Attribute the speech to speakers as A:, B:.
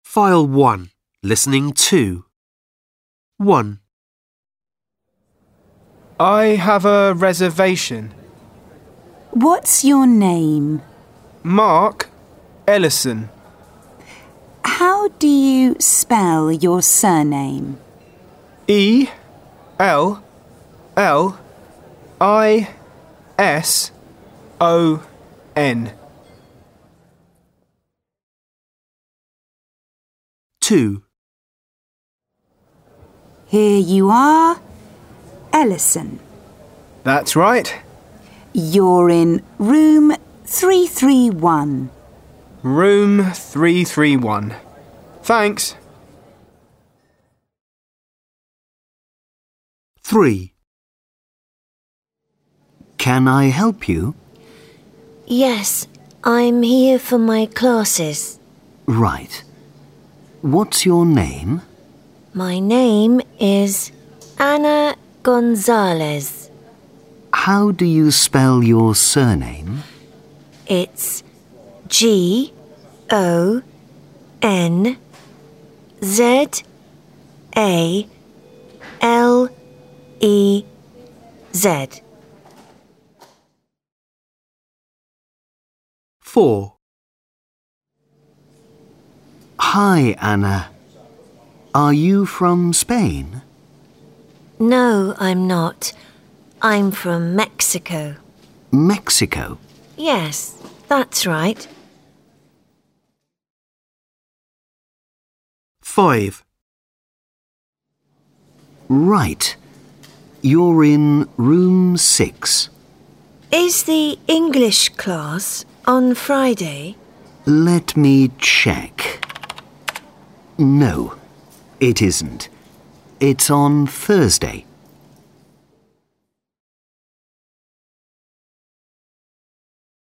A: File 1. Listening 2. 1.
B: I have a reservation.
C: What's your name?
B: Mark Ellison.
C: How do you spell your surname?
B: E-L-L-I-S-O-N.
A: 2.
C: Here you are, Ellison.
B: That's right.
C: You're in room 331.
B: Room 331. Thanks.
A: 3.
D: Can I help you?
E: Yes, I'm here for my classes.
D: Right. What's your name?
E: My name is Ana Gonzalez.
D: How do you spell your surname?
E: It's G-O-N-Z-A-L-E-Z.
A: 4.
D: Hi, Anna. Are you from Spain?
E: No, I'm not. I'm from Mexico.
D: Mexico?
E: Yes, that's right.
A: 5.
D: Right. You're in room 6.
E: Is the English class on Friday?
D: Let me check. No, it isn't. It's on Thursday.